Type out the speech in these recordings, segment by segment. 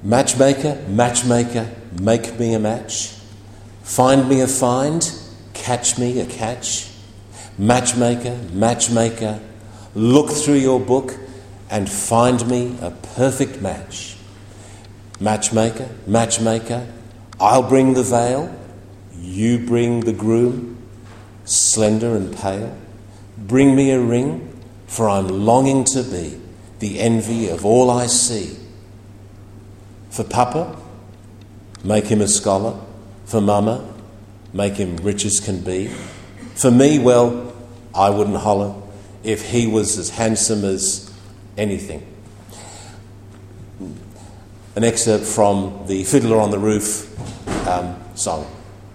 Matchmaker, matchmaker, make me a match. Find me a find, catch me a catch. Matchmaker, matchmaker, look through your book and find me a perfect match. Matchmaker, matchmaker, I'll bring the veil, you bring the groom, slender and pale. Bring me a ring, for I'm longing to be the envy of all I see. For Papa, make him a scholar. For Mama, make him rich as can be. For me, well, I wouldn't holler if he was as handsome as anything. An excerpt from the Fiddler on the Roof song.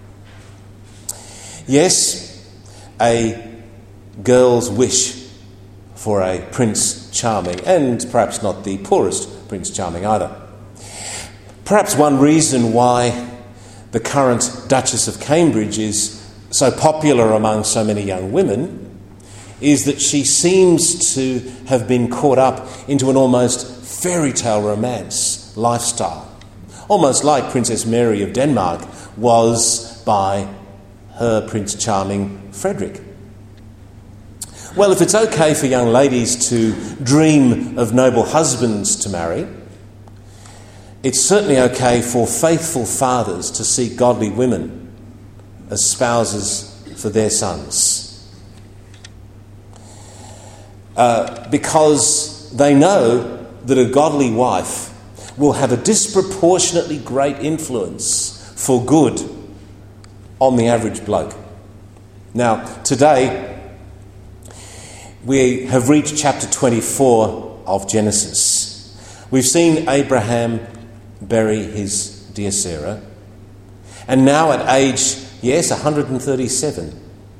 Yes, a girl's wish for a Prince Charming, and perhaps not the poorest Prince Charming either. Perhaps one reason why the current Duchess of Cambridge is so popular among so many young women is that she seems to have been caught up into an almost fairy tale romance lifestyle, almost like Princess Mary of Denmark was by her Prince Charming Frederick. Well, if it's okay for young ladies to dream of noble husbands to marry, it's certainly okay for faithful fathers to seek godly women as spouses for their sons. Because they know that a godly wife will have a disproportionately great influence for good on the average bloke. Now, today, we have reached chapter 24 of Genesis. We've seen Abraham bury his dear Sarah, and now at age, 137,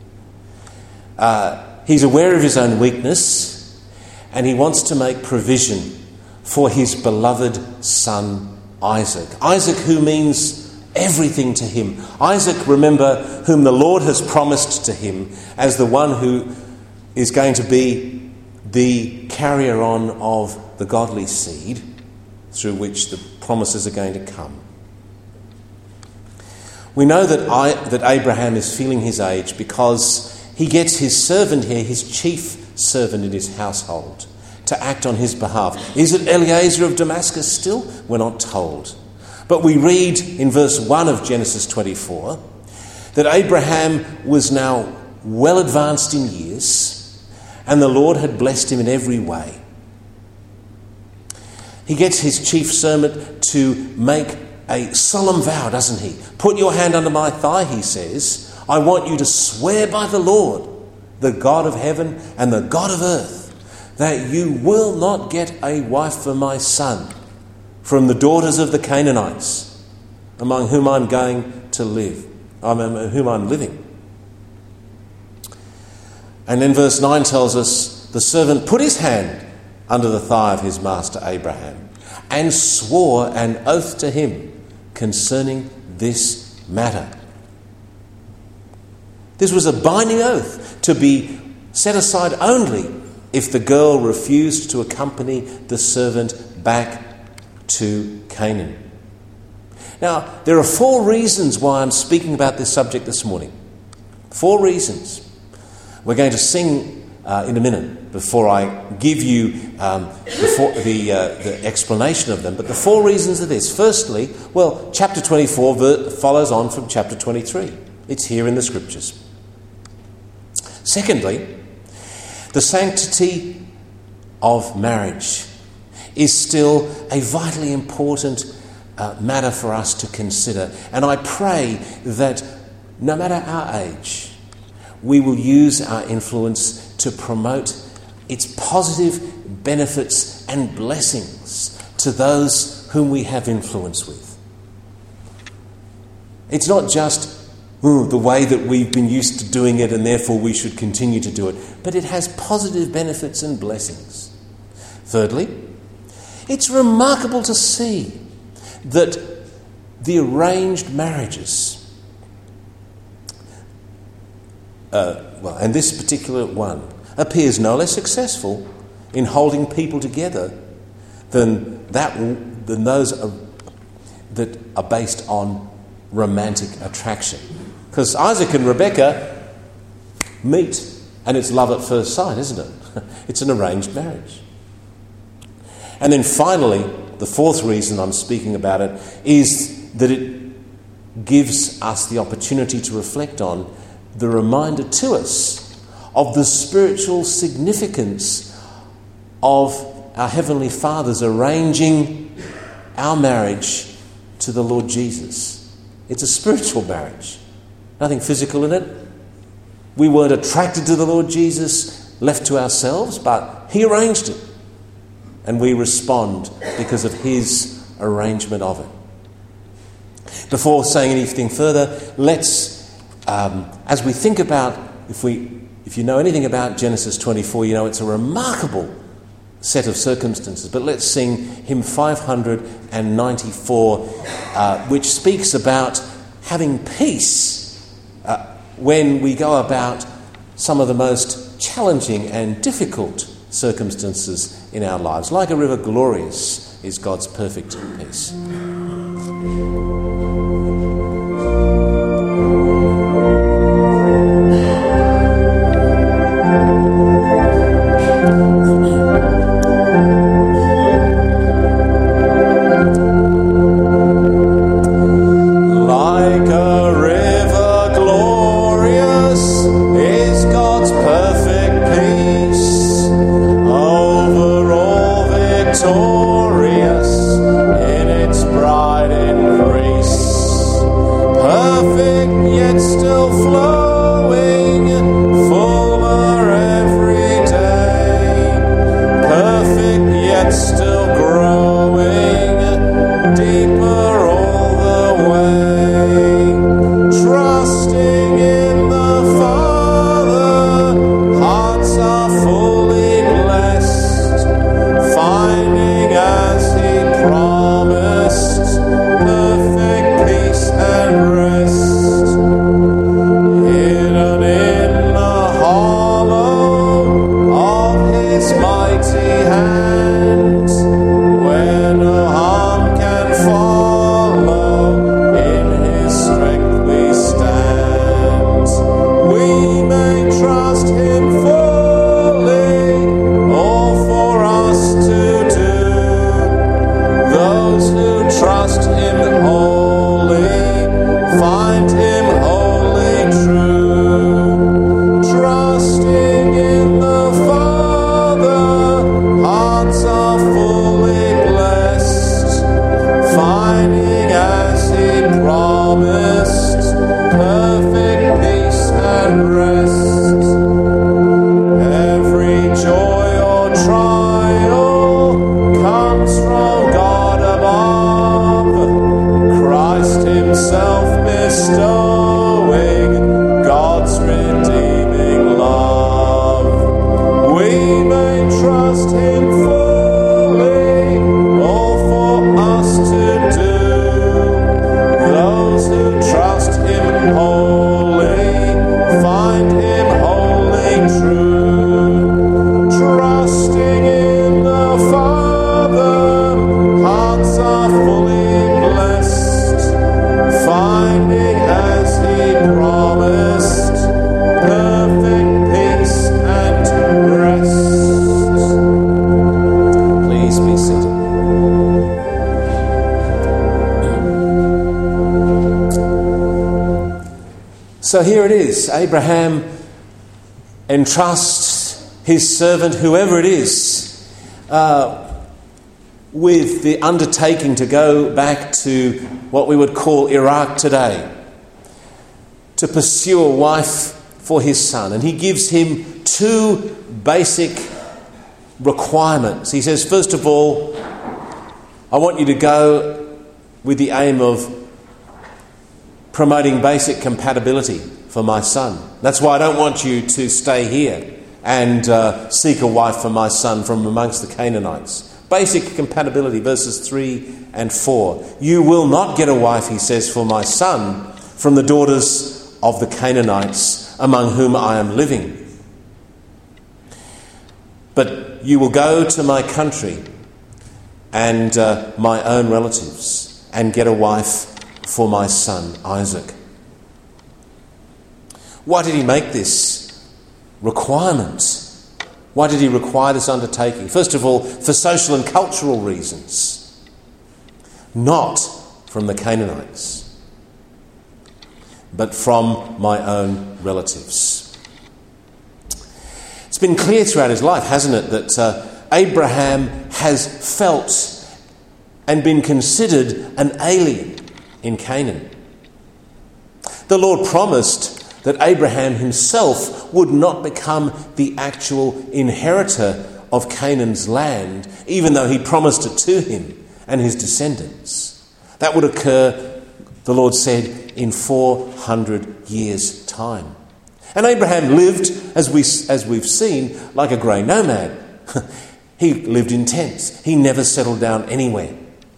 he's aware of his own weakness, and he wants to make provision for his beloved son Isaac. Isaac, who means everything to him. Isaac, remember, whom the Lord has promised to him as the one who is going to be the carrier on of the godly seed through which the promises are going to come. We know that Abraham is feeling his age because he gets his servant here, his chief servant in his household, to act on his behalf. Is it Eliezer of Damascus still? We're not told. But we read in verse 1 of Genesis 24 that Abraham was now well advanced in years, and the Lord had blessed him in every way. He gets his chief servant to make a solemn vow, doesn't he? Put your hand under my thigh, he says. I want you to swear by the Lord, the God of heaven and the God of earth, that you will not get a wife for my son from the daughters of the Canaanites, among whom I'm going to live, whom I'm living. And then verse 9 tells us the servant put his hand under the thigh of his master Abraham and swore an oath to him concerning this matter. This was a binding oath to be set aside only if the girl refused to accompany the servant back to Canaan. Now, there are 4 reasons why I'm speaking about this subject this morning. 4 reasons. We're going to sing in a minute before I give you the explanation of them. But the 4 reasons are this. Firstly, well, chapter 24 follows on from chapter 23. It's here in the Scriptures. Secondly, the sanctity of marriage is still a vitally important matter for us to consider. And I pray that no matter our age, we will use our influence to promote its positive benefits and blessings to those whom we have influence with. It's not just the way that we've been used to doing it and therefore we should continue to do it, but it has positive benefits and blessings. Thirdly, it's remarkable to see that the arranged marriages, and this particular one, appears no less successful in holding people together than those that are based on romantic attraction. Because Isaac and Rebecca meet, and it's love at first sight, isn't it? It's an arranged marriage. And then finally, the fourth reason I'm speaking about it is that it gives us the opportunity to reflect on the reminder to us of the spiritual significance of our Heavenly Father's arranging our marriage to the Lord Jesus. It's a spiritual marriage, nothing physical in it. We weren't attracted to the Lord Jesus, left to ourselves, but He arranged it. And we respond because of His arrangement of it. Before saying anything further, let's, as we think about, if you know anything about Genesis 24, you know it's a remarkable set of circumstances. But let's sing hymn 594, which speaks about having peace when we go about some of the most challenging and difficult circumstances in our lives. Like a river, glorious is God's perfect peace. So here it is. Abraham entrusts his servant, whoever it is, with the undertaking to go back to what we would call Iraq today, to pursue a wife for his son. And he gives him two basic requirements. He says, first of all, I want you to go with the aim of promoting basic compatibility for my son. That's why I don't want you to stay here and seek a wife for my son from amongst the Canaanites. Basic compatibility, verses 3 and 4. You will not get a wife, he says, for my son from the daughters of the Canaanites among whom I am living. But you will go to my country and my own relatives, and get a wife for my son Isaac. Why did he make this requirement? Why did he require this undertaking? First of all, for social and cultural reasons, not from the Canaanites, but from my own relatives. It's been clear throughout his life, hasn't it, that Abraham has felt and been considered an alien in Canaan. The Lord promised that Abraham himself would not become the actual inheritor of Canaan's land, even though he promised it to him and his descendants. That would occur, the Lord said, in 400 years' time. And Abraham lived, as we've seen, like a grey nomad. He lived in tents. He never settled down anywhere.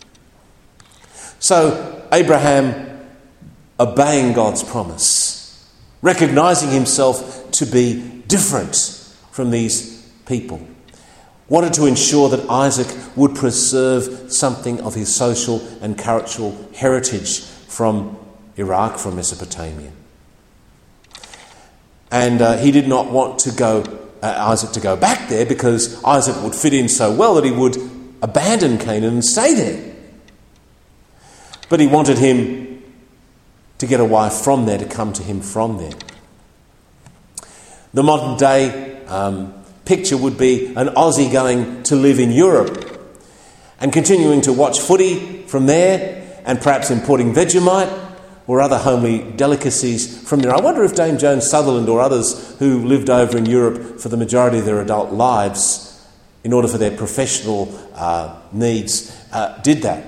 So Abraham, obeying God's promise, recognising himself to be different from these people, wanted to ensure that Isaac would preserve something of his social and cultural heritage from Iraq, from Mesopotamia. And he did not want Isaac to go back there, because Isaac would fit in so well that he would abandon Canaan and stay there. But he wanted him to get a wife from there, to come to him from there. The modern day picture would be an Aussie going to live in Europe and continuing to watch footy from there, and perhaps importing Vegemite or other homely delicacies from there. I wonder if Dame Joan Sutherland or others who lived over in Europe for the majority of their adult lives, in order for their professional needs, did that.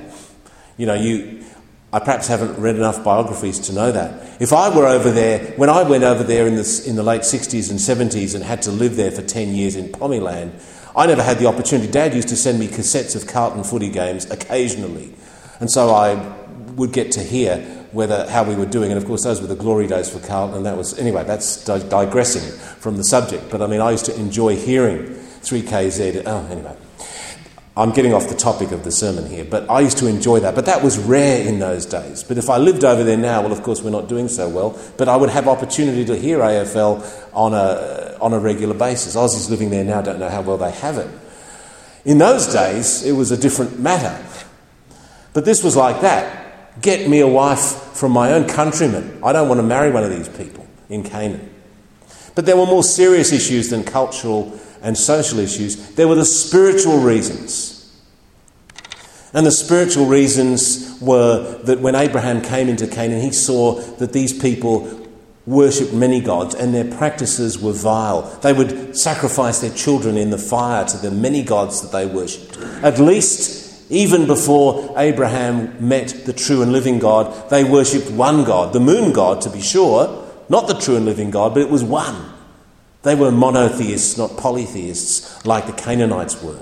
I perhaps haven't read enough biographies to know that. If I were over there, when I went over there in the late 60s and 70s and had to live there for 10 years in Pommyland, I never had the opportunity. Dad used to send me cassettes of Carlton footy games occasionally. And so I would get to hear how we were doing. And of course, those were the glory days for Carlton. And that's digressing from the subject. But I used to enjoy hearing 3KZ. Anyway. I'm getting off the topic of the sermon here, but I used to enjoy that. But that was rare in those days. But if I lived over there now, well, of course, we're not doing so well, but I would have opportunity to hear AFL on a regular basis. Aussies living there now don't know how well they have it. In those days, it was a different matter. But this was like that. Get me a wife from my own countrymen. I don't want to marry one of these people in Canaan. But there were more serious issues than cultural and social issues. There were the spiritual reasons. And the spiritual reasons were that when Abraham came into Canaan, he saw that these people worshipped many gods and their practices were vile. They would sacrifice their children in the fire to the many gods that they worshipped. At least, even before Abraham met the true and living God, they worshipped one God, the moon god to be sure, not the true and living God, but it was one. They were monotheists, not polytheists, like the Canaanites were.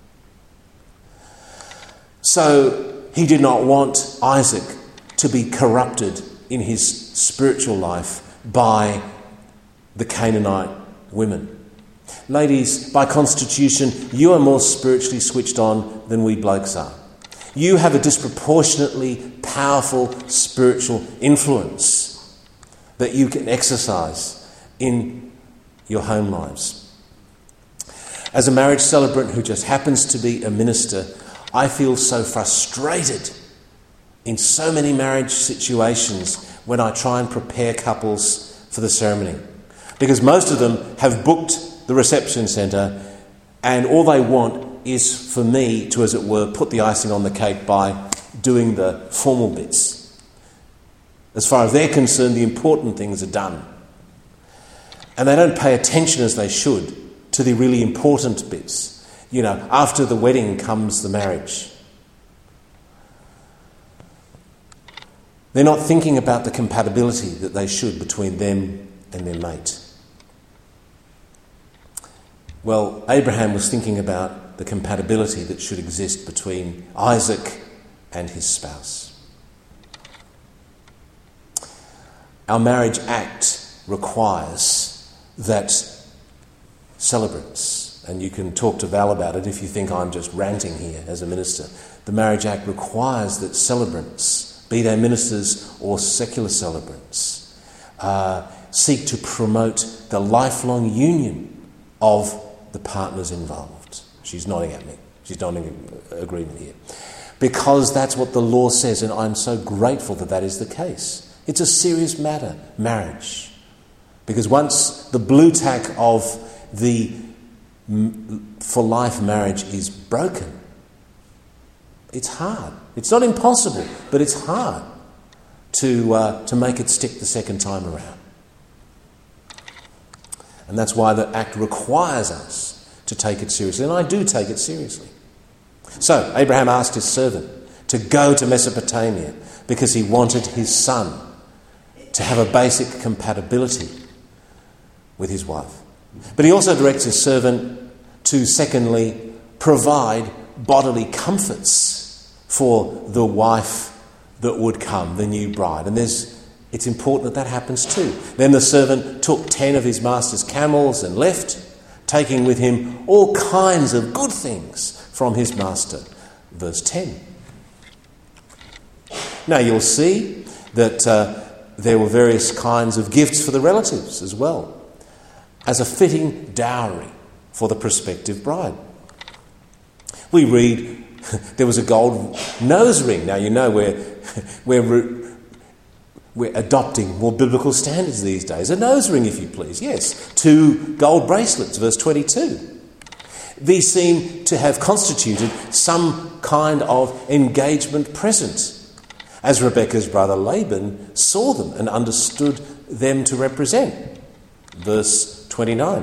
So he did not want Isaac to be corrupted in his spiritual life by the Canaanite women. Ladies, by constitution, you are more spiritually switched on than we blokes are. You have a disproportionately powerful spiritual influence that you can exercise in your home lives. As a marriage celebrant who just happens to be a minister, I feel so frustrated in so many marriage situations when I try and prepare couples for the ceremony. Because most of them have booked the reception centre and all they want is for me to, as it were, put the icing on the cake by doing the formal bits. As far as they're concerned, the important things are done. And they don't pay attention as they should to the really important bits. After the wedding comes the marriage. They're not thinking about the compatibility that they should between them and their mate. Well, Abraham was thinking about the compatibility that should exist between Isaac and his spouse. Our marriage act requires that celebrants and you can talk to Val about it if you think I'm just ranting here as a minister, the Marriage Act requires that celebrants, be they ministers or secular celebrants, seek to promote the lifelong union of the partners involved. She's nodding at me. She's nodding in agreement here. Because that's what the law says, and I'm so grateful that that is the case. It's a serious matter, marriage. Because once the blue tack of the for life marriage is broken, it's hard. It's not impossible, but it's hard to make it stick the second time around. And that's why the Act requires us to take it seriously, and I do take it seriously. So Abraham asked his servant to go to Mesopotamia because he wanted his son to have a basic compatibility with his wife. But he also directs his servant to, secondly, provide bodily comforts for the wife that would come, the new bride. And it's important that happens too. Then the servant took 10 of his master's camels and left, taking with him all kinds of good things from his master. Verse 10. Now you'll see that there were various kinds of gifts for the relatives as well, as a fitting dowry for the prospective bride. We read there was a gold nose ring. Now you know we're adopting more biblical standards these days. A nose ring, if you please. Yes. 2 gold bracelets, verse 22. These seem to have constituted some kind of engagement present, as Rebekah's brother Laban saw them and understood them to represent. Verse 29.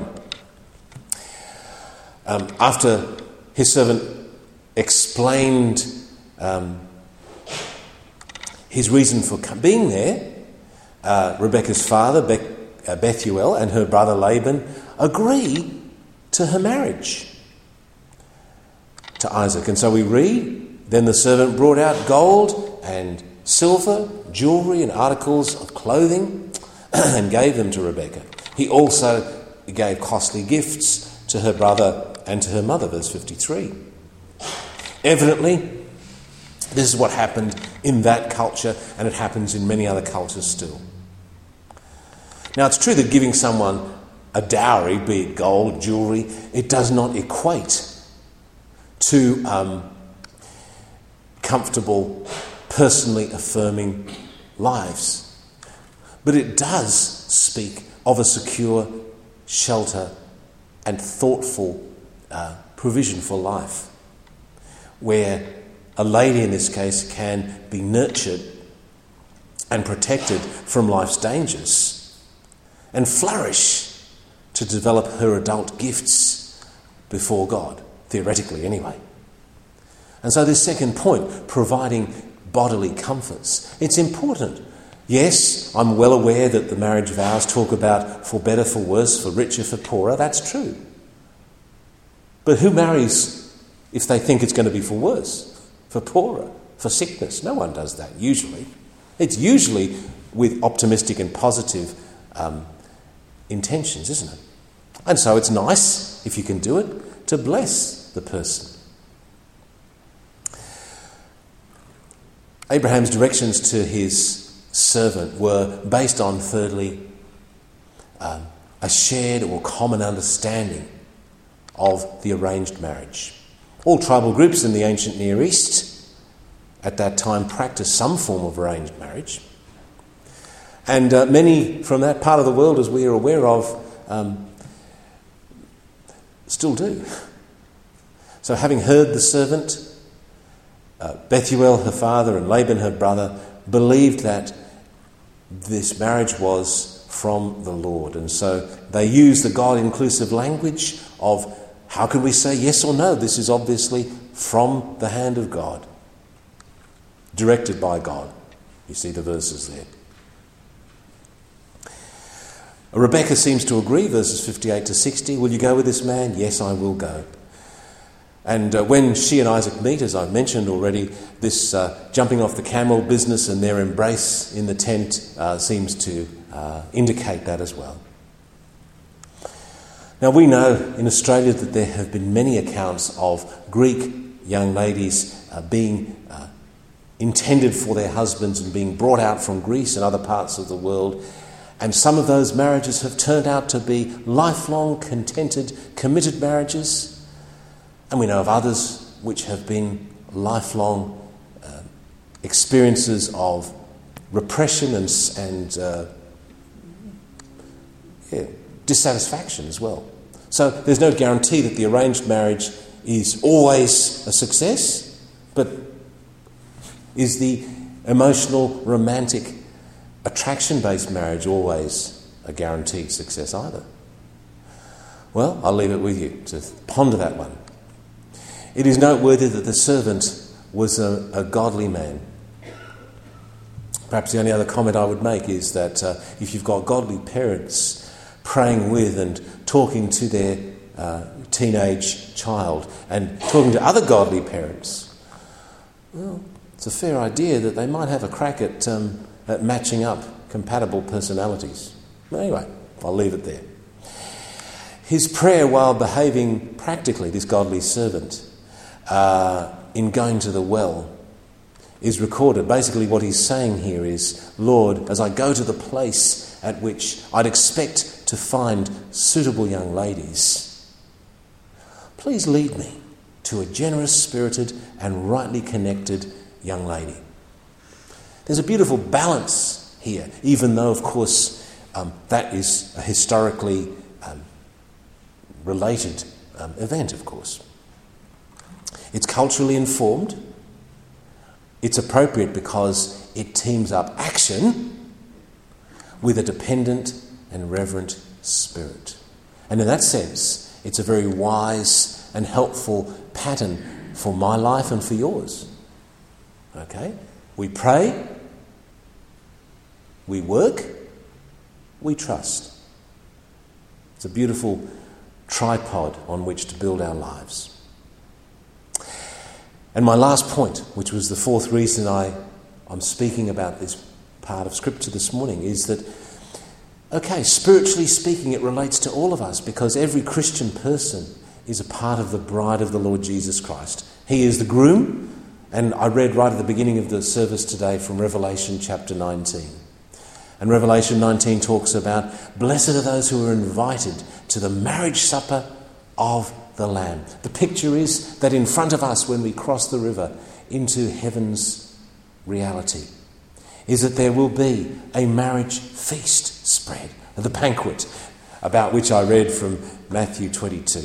After his servant explained his reason for being there, Rebekah's father, Bethuel, and her brother Laban agree to her marriage to Isaac. And so we read, then the servant brought out gold and silver, jewellery and articles of clothing and gave them to Rebekah. He also gave costly gifts to her brother and to her mother, verse 53. Evidently, this is what happened in that culture, and it happens in many other cultures still. Now, it's true that giving someone a dowry, be it gold, jewellery, it does not equate to comfortable, personally affirming lives. But it does speak of a secure shelter and thoughtful provision for life, where a lady in this case can be nurtured and protected from life's dangers and flourish to develop her adult gifts before God, theoretically anyway. And so this second point, providing bodily comforts, it's important. Yes, I'm well aware that the marriage vows talk about for better, for worse, for richer, for poorer. That's true. But who marries if they think it's going to be for worse, for poorer, for sickness? No one does that, usually. It's usually with optimistic and positive intentions, isn't it? And so it's nice, if you can do it, to bless the person. Abraham's directions to his servant were based on, thirdly, a shared or common understanding of the arranged marriage. All tribal groups in the ancient Near East at that time practiced some form of arranged marriage. And many from that part of the world, as we are aware of, still do. So having heard the servant, Bethuel, her father, and Laban, her brother, believed that this marriage was from the Lord. And so they used the God-inclusive language of, how can we say yes or no? This is obviously from the hand of God, directed by God. You see the verses there. Rebekah seems to agree, verses 58 to 60. Will you go with this man? Yes, I will go. And when she and Isaac meet, as I've mentioned already, this jumping off the camel business and their embrace in the tent seems to indicate that as well. Now we know in Australia that there have been many accounts of Greek young ladies being intended for their husbands and being brought out from Greece and other parts of the world. And some of those marriages have turned out to be lifelong, contented, committed marriages. And we know of others which have been lifelong experiences of repression and dissatisfaction as well. So there's no guarantee that the arranged marriage is always a success, but is the emotional, romantic, attraction-based marriage always a guaranteed success either? Well, I'll leave it with you to ponder that one. It is noteworthy that the servant was a godly man. Perhaps the only other comment I would make is that if you've got godly parents praying with and talking to their teenage child and talking to other godly parents, well, it's a fair idea that they might have a crack at matching up compatible personalities. But anyway, I'll leave it there. His prayer while behaving practically, this godly servant, in going to the well, is recorded. Basically what he's saying here is, Lord, as I go to the place at which I'd expect to find suitable young ladies, please lead me to a generous, spirited and rightly connected young lady. There's a beautiful balance here, even though, of course, that is a historically related event, of course. It's culturally informed. It's appropriate because it teams up action with a dependent and reverent spirit. And in that sense, it's a very wise and helpful pattern for my life and for yours. Okay? We pray, we work, we trust. It's a beautiful tripod on which to build our lives. And my last point, which was the fourth reason I'm speaking about this part of Scripture this morning, is that, okay, spiritually speaking, it relates to all of us because every Christian person is a part of the bride of the Lord Jesus Christ. He is the groom, and I read right at the beginning of the service today from Revelation chapter 19. And Revelation 19 talks about, blessed are those who are invited to the marriage supper of the Lamb. The picture is that in front of us when we cross the river into heaven's reality is that there will be a marriage feast spread, the banquet, about which I read from Matthew 22.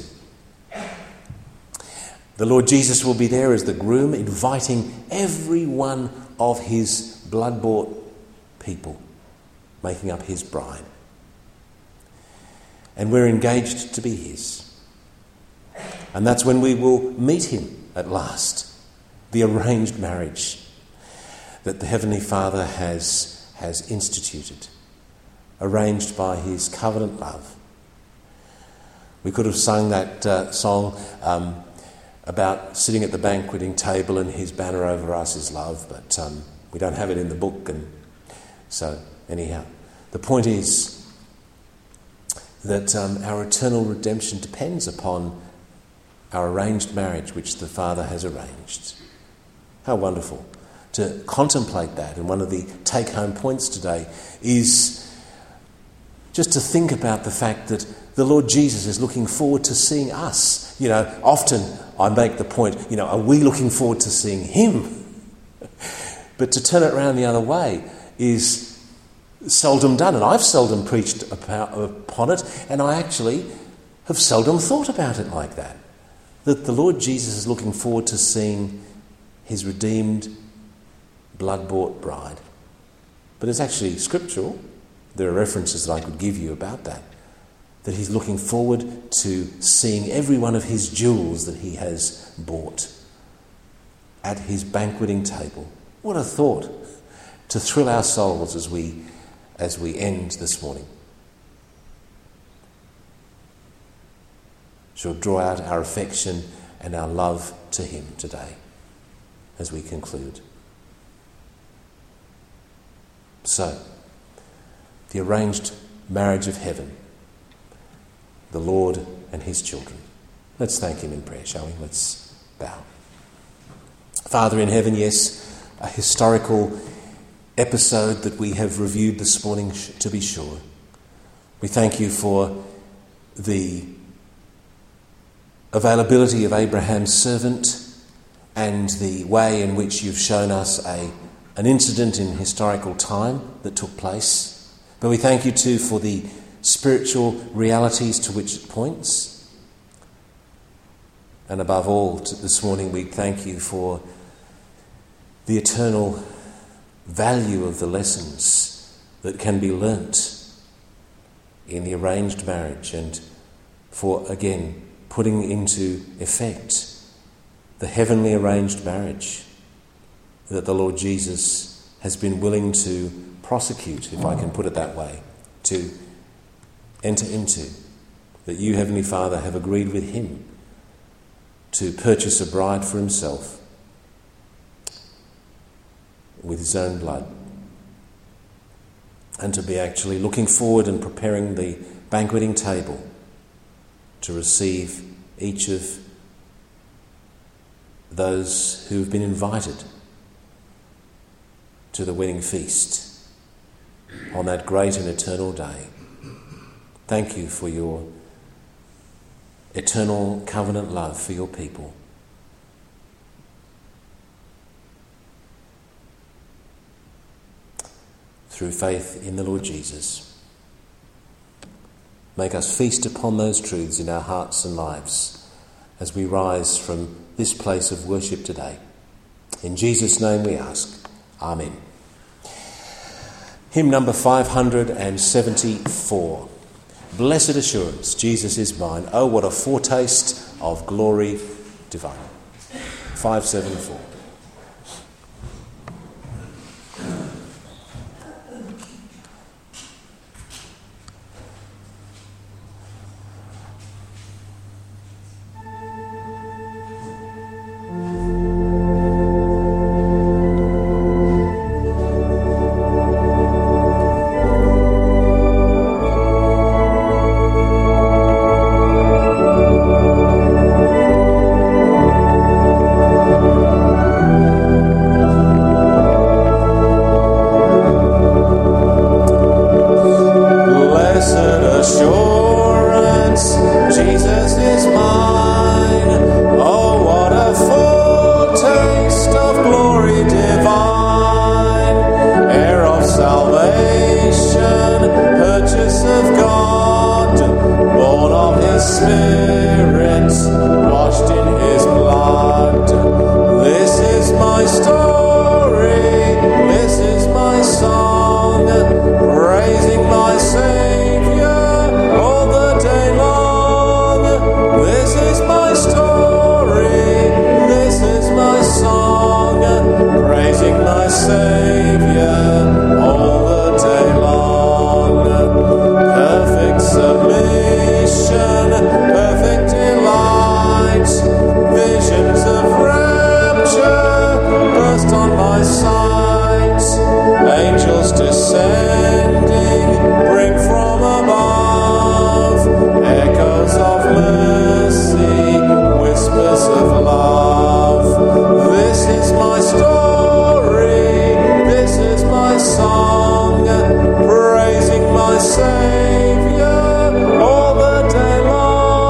The Lord Jesus will be there as the groom, inviting every one of his blood-bought people, making up his bride. And we're engaged to be his. And that's when we will meet him at last, the arranged marriage that the Heavenly Father has instituted, arranged by his covenant love. We could have sung that song about sitting at the banqueting table and his banner over us is love, but we don't have it in the book, and so anyhow, the point is that our eternal redemption depends upon our arranged marriage which the Father has arranged. How wonderful to contemplate that. And one of the take-home points today is just to think about the fact that the Lord Jesus is looking forward to seeing us. You know, often I make the point, are we looking forward to seeing him? But to turn it around the other way is seldom done. And I've seldom preached upon it, and I actually have seldom thought about it like that. That the Lord Jesus is looking forward to seeing his redeemed, blood-bought bride. But it's actually scriptural. There are references that I could give you about that. That he's looking forward to seeing every one of his jewels that he has bought at his banqueting table. What a thought to thrill our souls as we end this morning. Shall draw out our affection and our love to him today as we conclude. So, the arranged marriage of heaven. the Lord and his children. Let's thank him in prayer, shall we? Let's bow. Father in heaven, yes, a historical episode that we have reviewed this morning, to be sure. We thank you for the availability of Abraham's servant and the way in which you've shown us an incident in historical time that took place. But we thank you too for the spiritual realities to which it points. And above all, this morning we thank you for the eternal value of the lessons that can be learnt in the arranged marriage, and for, again, putting into effect the heavenly arranged marriage that the Lord Jesus has been willing to prosecute, if I can put it that way, to enter into, that you, Heavenly Father, have agreed with him to purchase a bride for himself with his own blood, and to be actually looking forward and preparing the banqueting table to receive each of those who have been invited to the wedding feast on that great and eternal day. Thank you for your eternal covenant love for your people. Through faith in the Lord Jesus, make us feast upon those truths in our hearts and lives as we rise from this place of worship today. In Jesus' name we ask. Amen. Hymn number 574. Blessed assurance, Jesus is mine. Oh, what a foretaste of glory divine. 574. Saviour all the day long.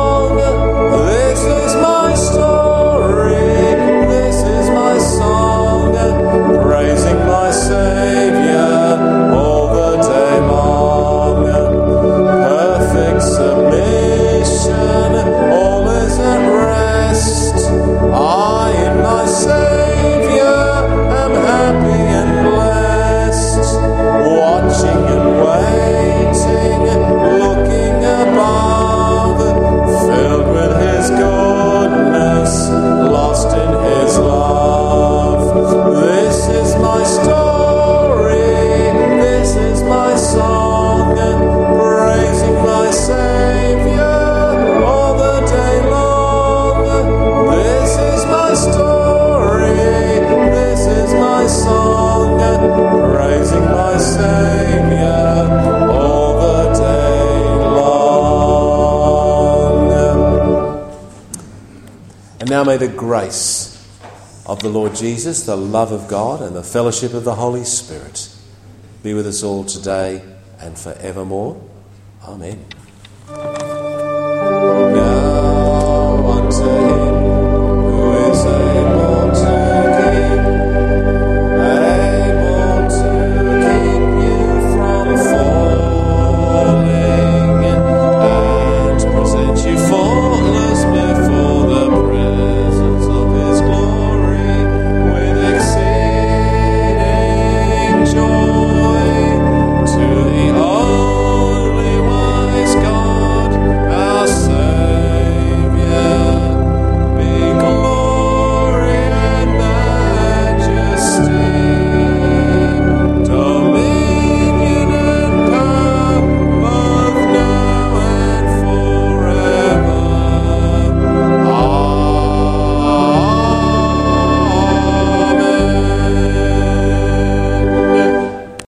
now may the grace of the Lord Jesus, the love of God, and the fellowship of the Holy Spirit be with us all today and forevermore. Amen.